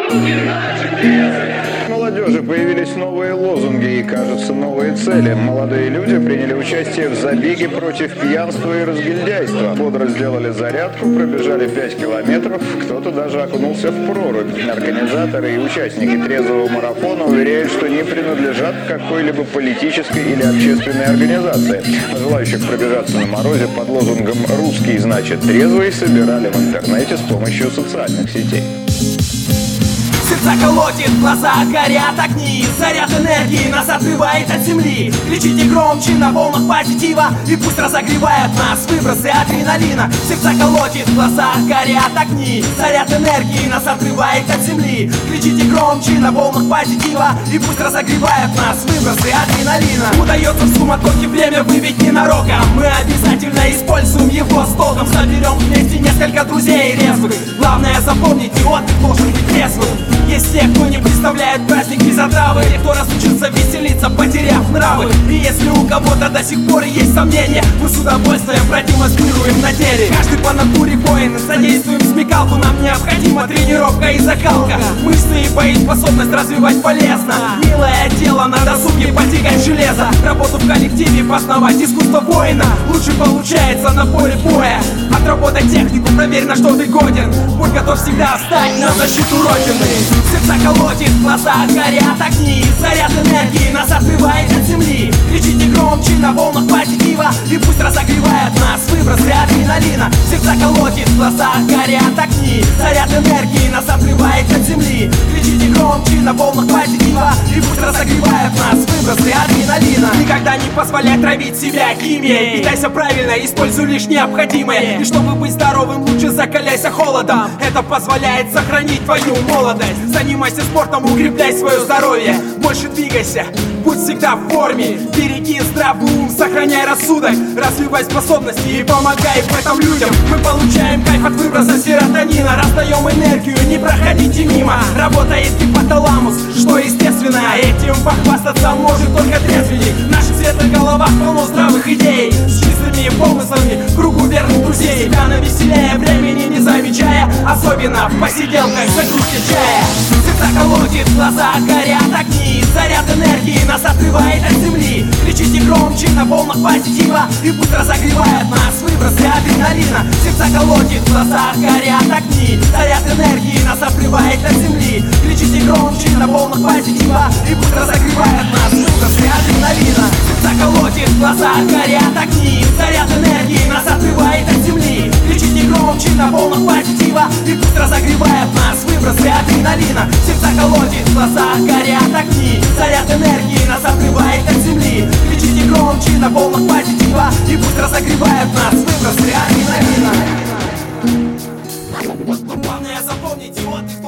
Молодежи появились новые лозунги и, кажется, новые цели. Молодые люди приняли участие в забеге против пьянства и разгильдяйства. Бодро сделали зарядку, пробежали 5 километров, кто-то даже окунулся в прорубь. Организаторы и участники трезвого марафона уверяют, что не принадлежат к какой-либо политической или общественной организации. Желающих пробежаться на морозе под лозунгом «Русский значит трезвый» собирали в интернете с помощью социальных сетей. Сердца колотит, глаза горят огни. Заряд энергии нас отрывает от земли. Кричите громче на волнах позитива, и пусть разогревают нас выбросы адреналина. Сердца колотит, глаза горят огни. Заряд энергии нас отрывает от земли. Кричите громче на волнах позитива, и пусть разогревают нас выбросы адреналина. Удается в суматохе время выбить ненароком. Мы обязательно используем его с толком. Соберем вместе несколько друзей резвых. Главное запомните, отдых должен быть трезвым. Есть те, кто не представляет праздник без отравы, кто разучился веселиться, потеряв нравы. И если у кого-то до сих пор есть сомнения, мы с удовольствием продемонстрируем на деле. Каждый по натуре воин, задействуем смекалку. Нам необходима тренировка и закалка. Мышцы и боеспособность развивать полезно. Милое дело, на досуге потягать железо. Работу в коллективе познавать, искусство воина лучше получается на поле боя. Отработать технику, проверь, на что ты годен. Будь готов всегда встать на защиту Родины. Сердца колотит, глаза горят огни. Заряд энергии нас отрывает от земли. Кричите громче на волнах позитива, и пусть разогревает нас выбросы адреналина. Сердца колотит, глаза горят огни. Заряд энергии нас отрывает от земли. Кричите громче на волнах позитива, и пусть разогревает нас выбросы адреналина. Никогда не позволяй травить себя химией. Питайся правильно, используй лишь необходимое. И чтобы быть здоровым, лучше закаляйся холодом. Это позволяет сохранить твою молодость. Занимайся спортом, укрепляй свое здоровье. Больше двигайся, будь всегда в форме. Береги здравый ум, сохраняй рассудок. Развивай способности и помогай в этом людям. Мы получаем кайф от выброса серотонина. Раздаем энергию, не проходите мимо. Работает гипоталамус, что естественно. Этим похвастаться может только трезвенник. В наших светлых головах полно здравых идей, с чистыми помыслами, в кругу верных друзей. Себя навеселяя, времени не замечая, особенно в посиделках за кружкой чая. Сердца колотит, глаза горят огни. Заряд энергии нас отрывает от земли. Кричите громче на волнах позитива, и пусть разогревает нас выбросы адреналина. Сердца колотит, глаза горят огни. Заряд энергии нас отрывает от земли. Кричите громче на волнах позитива, и пусть разогревает нас выбросы адреналина. Сердца колотит, глаза горят огни. Заряд энергии нас отрывает от земли. Кричите громче на волнах позитива, и пусть разогревает нас выбросы адреналина. Сердца колотит, глаза горят огни. Заряд энергии нас отрывает от земли. Кричите громче на волнах позитива, и пусть разогревает нас выбросы адреналина. Главное запомните, отдых